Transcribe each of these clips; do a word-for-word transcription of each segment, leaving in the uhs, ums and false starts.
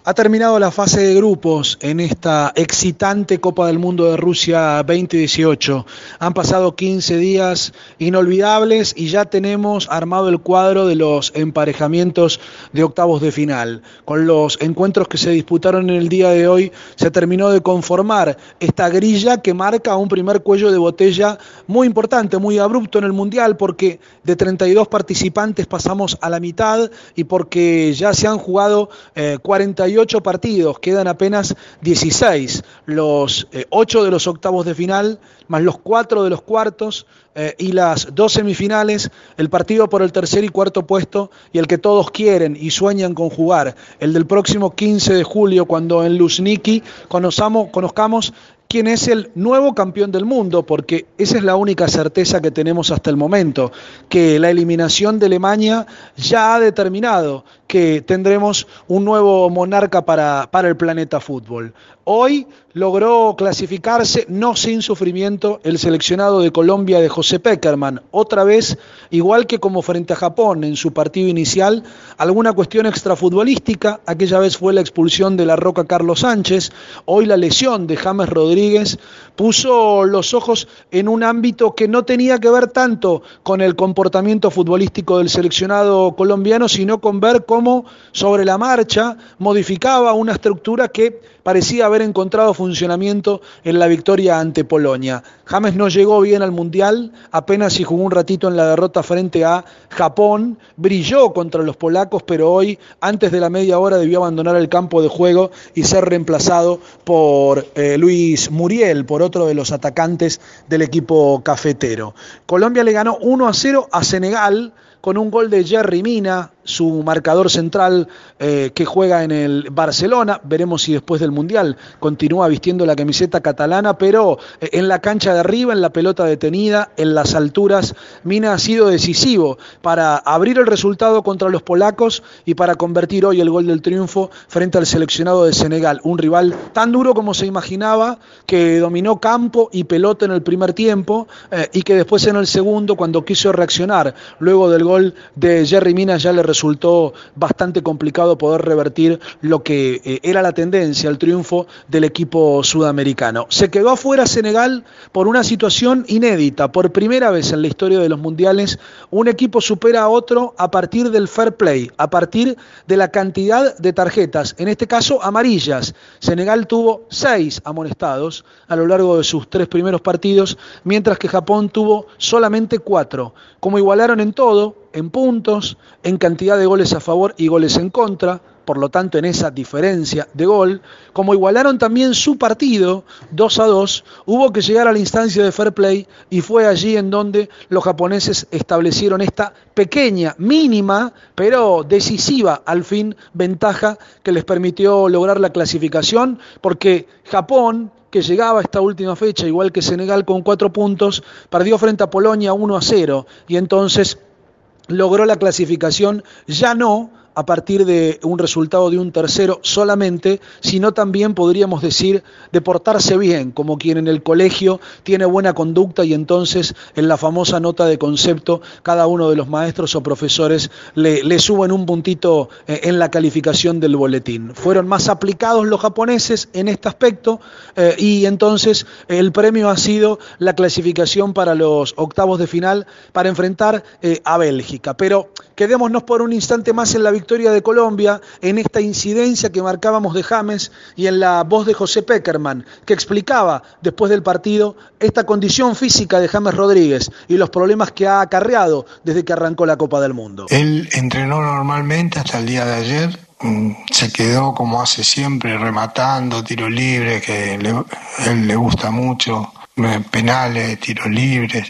Ha terminado la fase de grupos en esta excitante Copa del Mundo de Rusia veinte dieciocho. Han pasado quince días inolvidables y ya tenemos armado el cuadro de los emparejamientos de octavos de final. Con los encuentros que se disputaron en el día de hoy, se terminó de conformar esta grilla que marca un primer cuello de botella muy importante, muy abrupto en el Mundial, porque de treinta y dos participantes pasamos a la mitad y porque ya se han jugado eh, cuarenta y ocho partidos, quedan apenas dieciséis, los eh, ocho de los octavos de final, más los cuatro de los cuartos eh, y las dos semifinales, el partido por el tercer y cuarto puesto y el que todos quieren y sueñan con jugar, el del próximo quince de julio, cuando en Luzhniki conozcamos, conozcamos quién es el nuevo campeón del mundo, porque esa es la única certeza que tenemos hasta el momento, que la eliminación de Alemania ya ha determinado que tendremos un nuevo monarca para, para el planeta fútbol. Hoy logró clasificarse, no sin sufrimiento, el seleccionado de Colombia de José Pekerman. Otra vez, igual que como frente a Japón en su partido inicial, alguna cuestión extrafutbolística. Aquella vez fue la expulsión de La Roca Carlos Sánchez. Hoy la lesión de James Rodríguez puso los ojos en un ámbito que no tenía que ver tanto con el comportamiento futbolístico del seleccionado colombiano, sino con ver cómo sobre la marcha modificaba una estructura que parecía haber encontrado funcionamiento en la victoria ante Polonia. James no llegó bien al Mundial, apenas si jugó un ratito en la derrota frente a Japón, brilló contra los polacos, pero hoy, antes de la media hora, debió abandonar el campo de juego y ser reemplazado por eh, Luis Muriel, por otro de los atacantes del equipo cafetero. Colombia le ganó uno a cero a Senegal, con un gol de Yerry Mina, su marcador central eh, que juega en el Barcelona. Veremos si después del Mundial continúa vistiendo la camiseta catalana, pero eh, en la cancha de arriba, en la pelota detenida, en las alturas, Mina ha sido decisivo para abrir el resultado contra los polacos y para convertir hoy el gol del triunfo frente al seleccionado de Senegal, un rival tan duro como se imaginaba, que dominó campo y pelota en el primer tiempo eh, y que después en el segundo, cuando quiso reaccionar luego del gol gol de Yerry Mina, ya le resultó bastante complicado poder revertir lo que eh, era la tendencia, el triunfo del equipo sudamericano. Se quedó afuera Senegal por una situación inédita. Por primera vez en la historia de los mundiales, un equipo supera a otro a partir del fair play, a partir de la cantidad de tarjetas, en este caso amarillas. Senegal tuvo seis amonestados a lo largo de sus tres primeros partidos, mientras que Japón tuvo solamente cuatro. Como igualaron en todo, en puntos, en cantidad de goles a favor y goles en contra, por lo tanto en esa diferencia de gol, como igualaron también su partido dos a dos, hubo que llegar a la instancia de fair play y fue allí en donde los japoneses establecieron esta pequeña, mínima, pero decisiva al fin ventaja que les permitió lograr la clasificación, porque Japón, que llegaba a esta última fecha, igual que Senegal con cuatro puntos, perdió frente a Polonia uno a cero y entonces logró la clasificación ya no a partir de un resultado de un tercero solamente, sino también podríamos decir de portarse bien, como quien en el colegio tiene buena conducta y entonces en la famosa nota de concepto cada uno de los maestros o profesores le, le suben un puntito eh, en la calificación del boletín. Fueron más aplicados los japoneses en este aspecto eh, y entonces el premio ha sido la clasificación para los octavos de final para enfrentar eh, a Bélgica. Pero quedémonos por un instante más en la victoria de Colombia, en esta incidencia que marcábamos de James y en la voz de José Pekerman, que explicaba después del partido esta condición física de James Rodríguez y los problemas que ha acarreado desde que arrancó la Copa del Mundo. Él entrenó normalmente hasta el día de ayer, se quedó como hace siempre, rematando, tiro libre, que le, a él le gusta mucho, penales, tiros libres.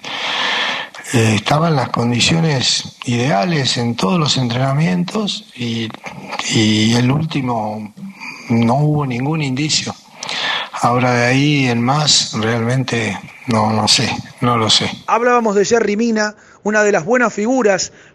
Eh, estaban las condiciones ideales en todos los entrenamientos y, y el último no hubo ningún indicio. Ahora de ahí en más realmente no, no sé, no lo sé. Hablábamos de Yerry Mina, una de las buenas figuras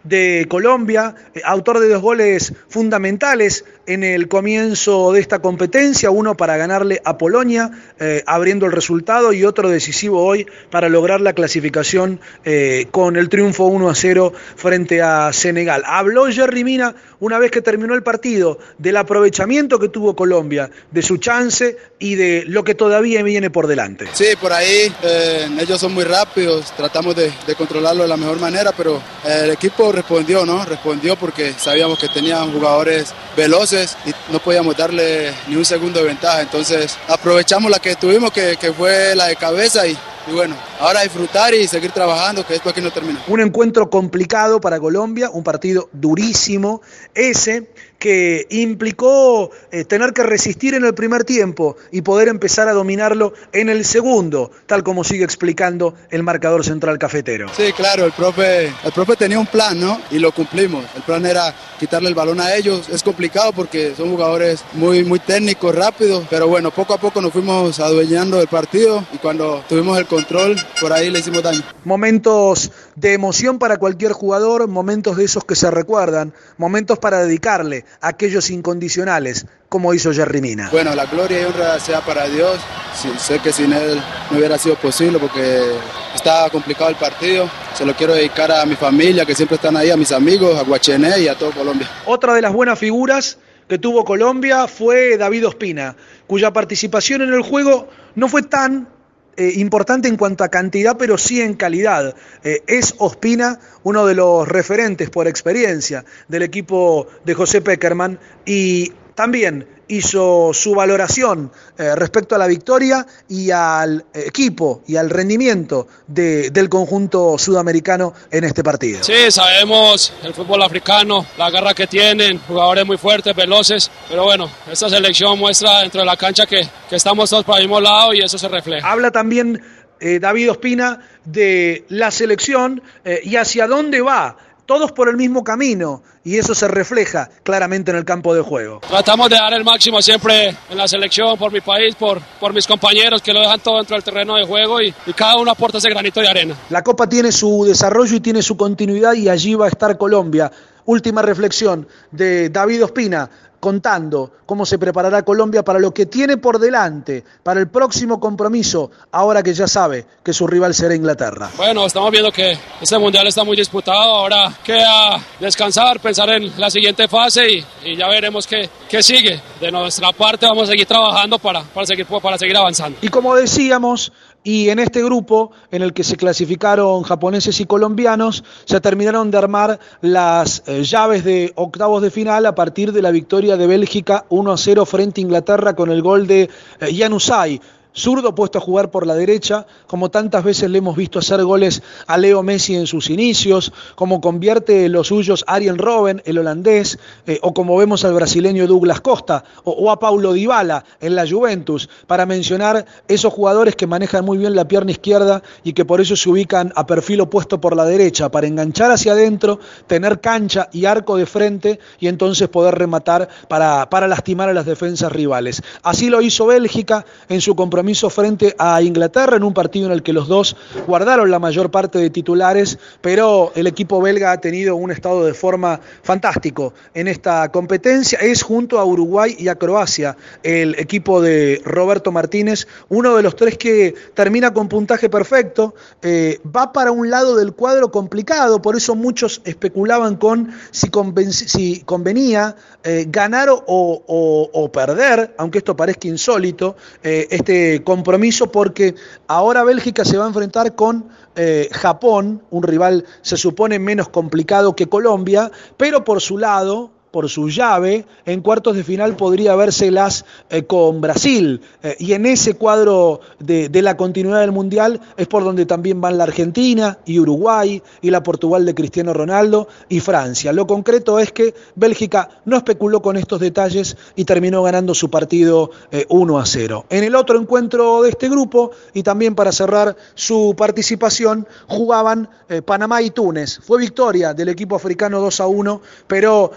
de Colombia, eh, autor de dos goles fundamentales en el comienzo de esta competencia, uno para ganarle a Polonia, eh, abriendo el resultado, y otro decisivo hoy para lograr la clasificación eh, con el triunfo uno a cero frente a Senegal. Habló Yerry Mina una vez que terminó el partido del aprovechamiento que tuvo Colombia, de su chance y de lo que todavía viene por delante. Sí, por ahí eh, ellos son muy rápidos, tratamos de, de controlarlo de la mejor manera, pero eh, el equipo respondió, ¿no? Respondió porque sabíamos que tenían jugadores veloces y no podíamos darle ni un segundo de ventaja, entonces aprovechamos la que tuvimos, que, que fue la de cabeza, y Y bueno, ahora disfrutar y seguir trabajando, que esto aquí no termina. Un encuentro complicado para Colombia, un partido durísimo, ese que implicó eh, tener que resistir en el primer tiempo y poder empezar a dominarlo en el segundo, tal como sigue explicando el marcador central cafetero. Sí, claro, el profe, el profe tenía un plan, ¿no? Y lo cumplimos. El plan era quitarle el balón a ellos. Es complicado porque son jugadores muy, muy técnicos, rápidos, pero bueno, poco a poco nos fuimos adueñando del partido y cuando tuvimos el control, por ahí le hicimos daño. Momentos de emoción para cualquier jugador, momentos de esos que se recuerdan, momentos para dedicarle a aquellos incondicionales, como hizo Yerry Mina. Bueno, la gloria y honra sea para Dios. Sí, sé que sin él no hubiera sido posible porque estaba complicado el partido. Se lo quiero dedicar a mi familia, que siempre están ahí, a mis amigos, a Guachené y a todo Colombia. Otra de las buenas figuras que tuvo Colombia fue David Ospina, cuya participación en el juego no fue tan Eh, importante en cuanto a cantidad, pero sí en calidad. Eh, es Ospina uno de los referentes por experiencia del equipo de José Pekerman, y también hizo su valoración eh, respecto a la victoria y al equipo y al rendimiento de, del conjunto sudamericano en este partido. Sí, sabemos el fútbol africano, la garra que tienen, jugadores muy fuertes, veloces, pero bueno, esta selección muestra dentro de la cancha que, que estamos todos para el mismo lado y eso se refleja. Habla también eh, David Ospina de la selección eh, y hacia dónde va. Todos por el mismo camino, y eso se refleja claramente en el campo de juego. Tratamos de dar el máximo siempre en la selección, por mi país, por, por mis compañeros que lo dejan todo dentro del terreno de juego y, y cada uno aporta ese granito de arena. La Copa tiene su desarrollo y tiene su continuidad, y allí va a estar Colombia. Última reflexión de David Ospina, contando cómo se preparará Colombia para lo que tiene por delante, para el próximo compromiso, ahora que ya sabe que su rival será Inglaterra. Bueno, estamos viendo que este mundial está muy disputado, ahora queda descansar, pensar en la siguiente fase y, y ya veremos qué, qué sigue. De nuestra parte vamos a seguir trabajando para, para, seguir, para seguir avanzando. Y como decíamos, y en este grupo en el que se clasificaron japoneses y colombianos, se terminaron de armar las eh, llaves de octavos de final a partir de la victoria de Bélgica uno a cero frente a Inglaterra con el gol de eh, Januzaj. Zurdo puesto a jugar por la derecha, como tantas veces le hemos visto hacer goles a Leo Messi en sus inicios, como convierte los suyos Arjen Robben, el holandés, eh, o como vemos al brasileño Douglas Costa, o, o a Paulo Dybala en la Juventus, para mencionar esos jugadores que manejan muy bien la pierna izquierda y que por eso se ubican a perfil opuesto por la derecha, para enganchar hacia adentro, tener cancha y arco de frente y entonces poder rematar para, para lastimar a las defensas rivales. Así lo hizo Bélgica en su compromiso frente a Inglaterra, en un partido en el que los dos guardaron la mayor parte de titulares, pero el equipo belga ha tenido un estado de forma fantástico en esta competencia. Es junto a Uruguay y a Croacia el equipo de Roberto Martínez, uno de los tres que termina con puntaje perfecto, eh, va para un lado del cuadro complicado, por eso muchos especulaban con si, conven- si convenía eh, ganar o, o, o perder, aunque esto parezca insólito, eh, este compromiso, porque ahora Bélgica se va a enfrentar con eh, Japón, un rival se supone menos complicado que Colombia, pero por su lado, por su llave, en cuartos de final podría vérselas eh, con Brasil, eh, y en ese cuadro de, de la continuidad del Mundial es por donde también van la Argentina y Uruguay y la Portugal de Cristiano Ronaldo y Francia. Lo concreto es que Bélgica no especuló con estos detalles y terminó ganando su partido eh, uno a cero. En el otro encuentro de este grupo, y también para cerrar su participación, jugaban eh, Panamá y Túnez. Fue victoria del equipo africano dos a uno, pero eh,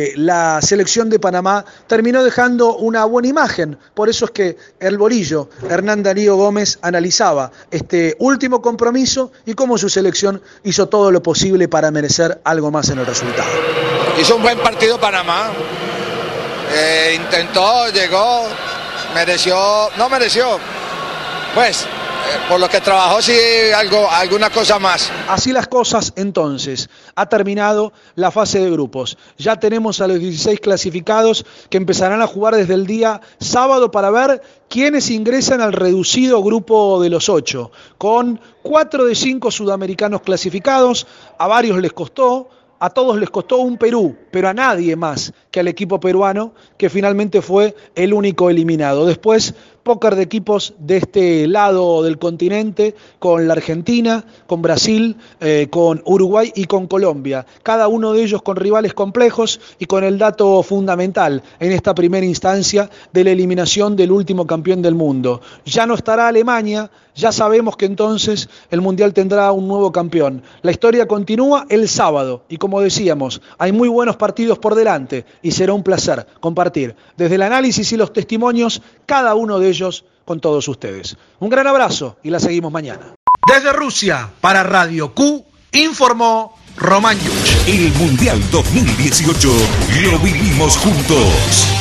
eh, la selección de Panamá terminó dejando una buena imagen. Por eso es que el bolillo, Hernán Darío Gómez, analizaba este último compromiso y cómo su selección hizo todo lo posible para merecer algo más en el resultado. Hizo un buen partido Panamá, eh, intentó, llegó, mereció, no mereció, pues... por lo que trabajó sí algo, alguna cosa más. Así las cosas entonces, ha terminado la fase de grupos. Ya tenemos a los dieciséis clasificados que empezarán a jugar desde el día sábado para ver quiénes ingresan al reducido grupo de los ocho. Con cuatro de cinco sudamericanos clasificados, a varios les costó, a todos les costó un Perú, pero a nadie más que al equipo peruano, que finalmente fue el único eliminado. Después, póker de equipos de este lado del continente, con la Argentina, con Brasil, eh, con Uruguay y con Colombia. Cada uno de ellos con rivales complejos y con el dato fundamental en esta primera instancia de la eliminación del último campeón del mundo. Ya no estará Alemania, ya sabemos que entonces el Mundial tendrá un nuevo campeón. La historia continúa el sábado y como decíamos, hay muy buenos partidos por delante y será un placer compartir desde el análisis y los testimonios cada uno de ellos con todos ustedes. Un gran abrazo y la seguimos mañana. Desde Rusia, para Radio Q, informó Román Yuch. El Mundial dos mil dieciocho lo vivimos juntos.